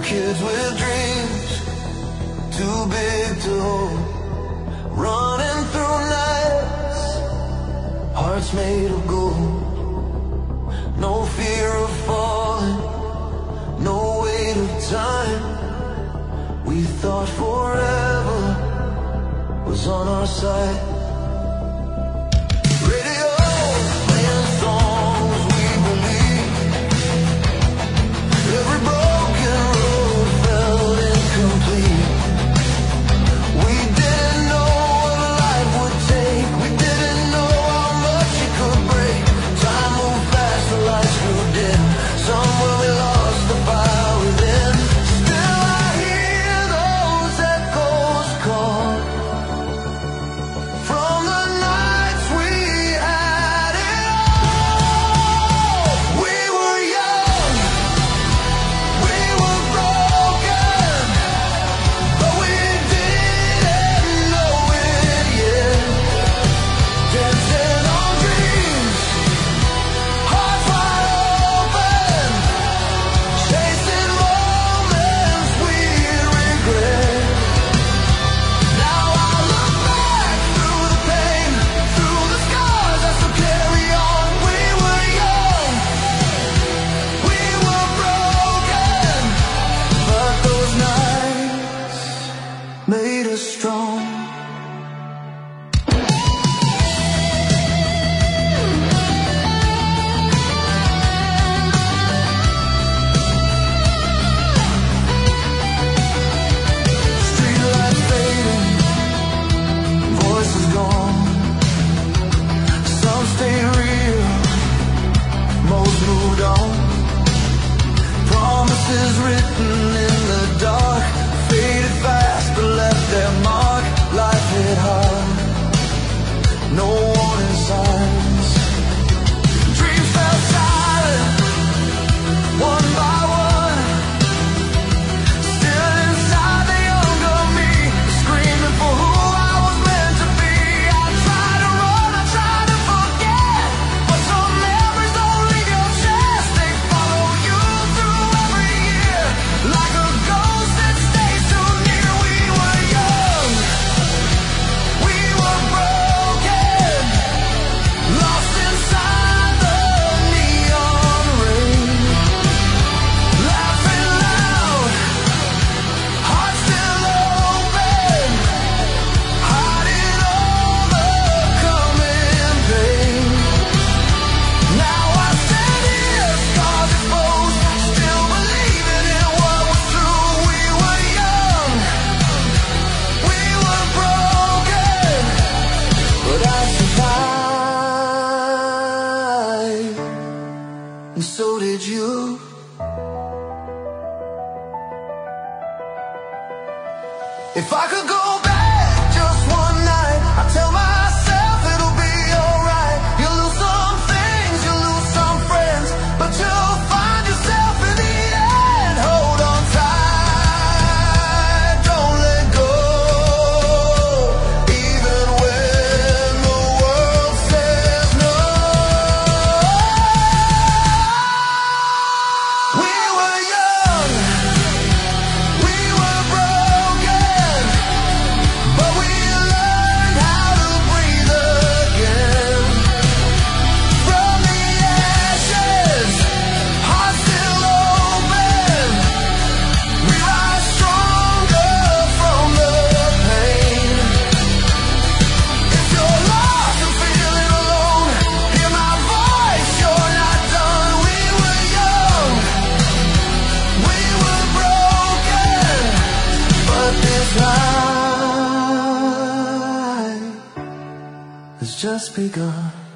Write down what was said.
kids with dreams too big to hold, running through nights, hearts made of gold. No fear of falling, no weight of time. We thought forever was on our side. Radio playing songs we believe. Every broken road felt incomplete. We didn't know what life would take. We didn't know how much it could break. Time moved fast, the lights grew dim. Somewhere we lost the fire within. Still I hear those echoes call from the nights we had it all. We were young, we were broken, but we didn't know it yet. Dancing on dreams, hearts wide open, chasing moments we regret. Now I look back through the pain, through the scars I still carry on. We were young, we were broken, but those nights made us strong. Streetlights fading, voices gone. Some stay real, most moved on. Promises written in the dark faded fast but left their mark. Life hit hard, no warning signs. Dreams fell silent, one by one. Still inside the younger me, screaming for who I was meant to be. I tried to run, I tried to forget, but some memories don't leave your chest. They follow you through every year, like a ghost that stays too near. We were young, we were broken, lost inside the neon rain. Laughing loud, hearts still open, hiding all the coming pain. Now I stand here, scars exposed, still believing in what was true. We were young, we were broken, but I survived, and so did you. If I could go back just one night, I'd tell myself it'll be alright. You lose some things, you lose some friends, but you'll find yourself in the end. Hold on tight, don't let go, even when the world says no. We were young, we were broken, but we learned how to breathe again. From the ashes, hearts still open, we rise stronger from the pain. If you're lost and feeling alone, hear my voice, you're not done. We were young, we were broken, but this life has just begun.